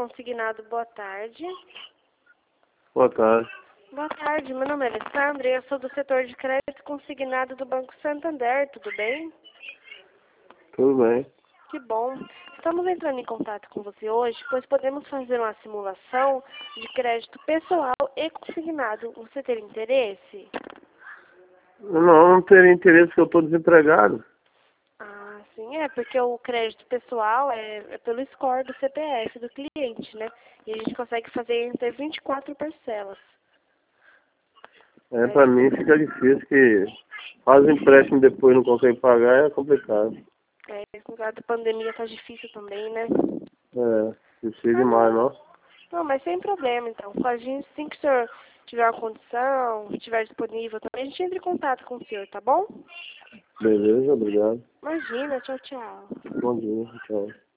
consignado, boa tarde. Boa tarde. Boa tarde, meu nome é Alessandra e eu sou do setor de crédito consignado do Banco Santander, tudo bem? Tudo bem. Que bom. Estamos entrando em contato com você hoje, pois podemos fazer uma simulação de crédito pessoal e consignado. Você tem interesse? Não teria interesse porque eu estou desempregado. Ah, sim, porque o crédito pessoal é pelo score do CPF do cliente, né? E a gente consegue fazer entre 24 parcelas. Pra mim fica difícil que faz empréstimo e depois não consegue pagar, é complicado. Com a pandemia tá difícil também, né? Difícil demais, não. Não, mas sem problema, então. Com a gente, assim que o senhor tiver uma condição, estiver disponível também, a gente entra em contato com o senhor, tá bom? Beleza, obrigado. Imagina, tchau, tchau. Bom dia, tchau.